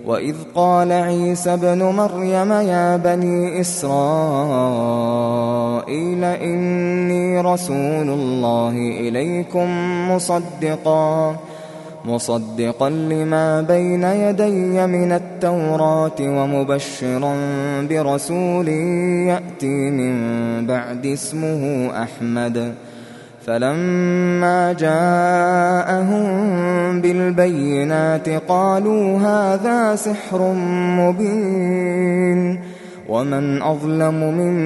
وإذ قال عيسى ابن مريم يا بني إسرائيل إني رسول الله إليكم مصدقا لما بين يدي من التوراة ومبشرا برسول يأتي من بعد اسمه أحمد. فلما جاءهم بالبينات قالوا هذا سحر مبين ومن أظلم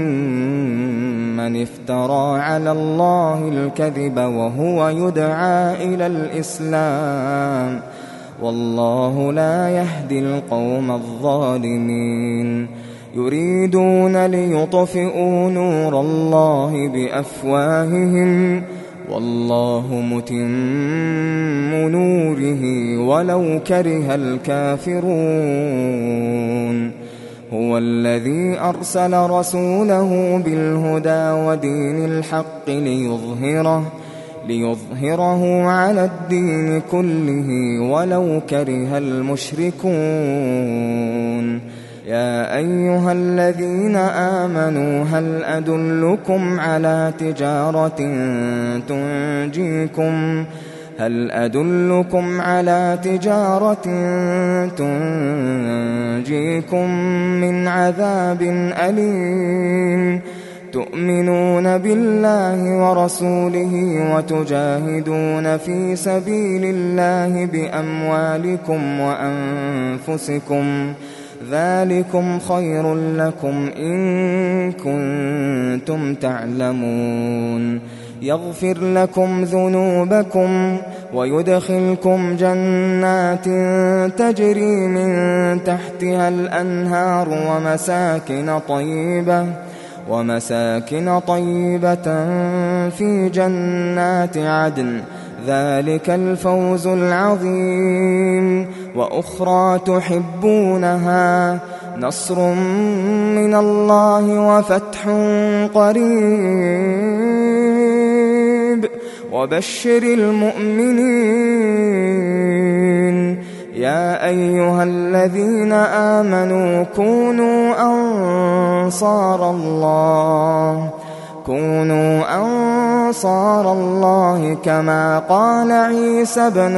ممن افترى على الله الكذب وهو يدعى إلى الإسلام والله لا يهدي القوم الظالمين. يريدون ليطفئوا نور الله بأفواههم والله متم نوره ولو كره الكافرون. هو الذي أرسل رسوله بالهدى ودين الحق ليظهره على الدين كله ولو كره المشركون. يا أيها الذين آمنوا هل أدلكم على تجارة تنجيكم من عذاب أليم تؤمنون بالله ورسوله وتجاهدون في سبيل الله بأموالكم وأنفسكم ذلكم خير لكم إن كنتم تعلمون. يغفر لكم ذنوبكم ويدخلكم جنات تجري من تحتها الأنهار ومساكن طيبة في جنات عدن ذلك الفوز العظيم. وأخرى تحبونها نصر من الله وفتح قريب وبشر المؤمنين. يا أيها الذين آمنوا كونوا أنصار الله كما قال عيسى ابن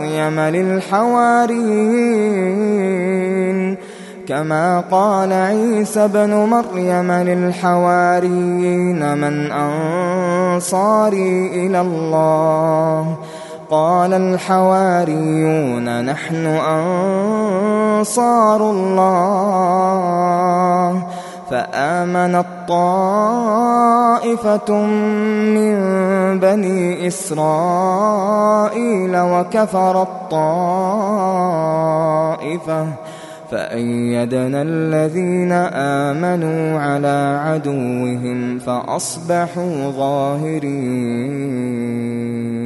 مريم للحواريين من أنصاري إلى الله قال الحواريون نحن أنصار الله. فآمنت طائفة من بني إسرائيل وكفرت طائفة فأيدنا الذين آمنوا على عدوهم فأصبحوا ظاهرين.